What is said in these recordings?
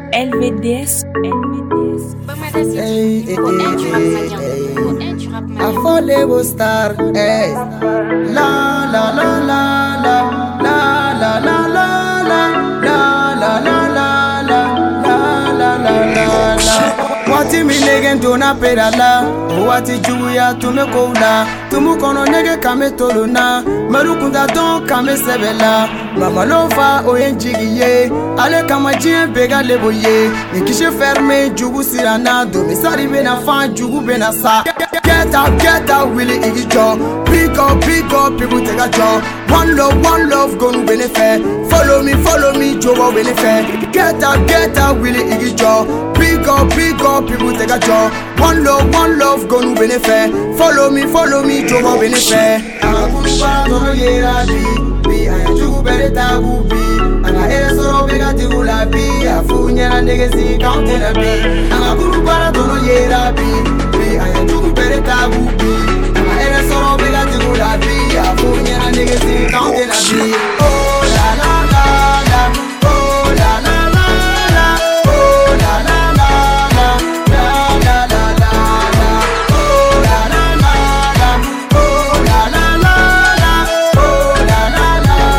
LVDS. Hey, hey, Affordable star, hey. La la la la la la la la la la la la la la la la la. Wati mi negen dona pedala, wati juya tume koula, tumu kono nege kame toluna, marukunda don kame sebela, mama lova oyenjigiye, ale kama jien bega leboye, nikishe ferme jugu sirana, domi sari bena fan jugu bena sa. Get out, really igi jaw. Big up, people take a jaw. One love, gonna benefit. Follow me, Joe benefit. Get out, really igi jaw. Big up, people take a jaw. One love, gonna benefit. Follow me, Joe benefit. Agakuruba no yera bi, ayajugu bere tabu bi. Anga era soro bega tigula bi, afunya na negesi counting a bi. Agakuruba no yera bi, ayajugu bere tabu bi. Anga era soro bega tigula bi, afunya na negesi counting a bi. Oh la la la la, oh la la la la, oh la la la la, la la la la, oh la la la la, oh la la la la, oh la la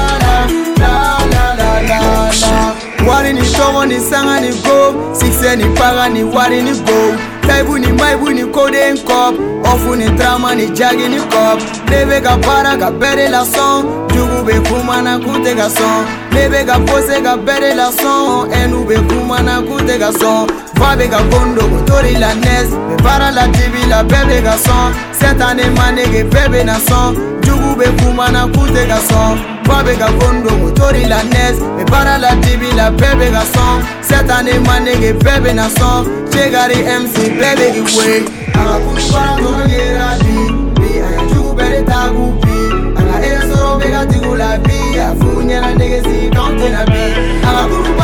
la la, la. Wari ni togo ni sanga ni go, sikse ni paga ni wari ni go. Taibu ni maibu ni kode en kop, ofu ni trama ni jagi ni kop. Lebe ga para ga bere la son, jugu be kuma na kute ga son. Lebe ga pose ga bere la son, enu be kuma na kute ga son. Vabe ga kondo motori la nes, me para la tibi la bebe ga son. Setane manege bebe na son, jugu be kuma na kute ga son. Vabe ga kondo motori la nes, me para la tibi la bebe ga son. Setane manege bebe na son, chegari MC bebe gi way. Agakuruba no yera bi, ayajugu bere tagu bi. Anga era soro bega tigula bi, afunya na negesi counting a bi.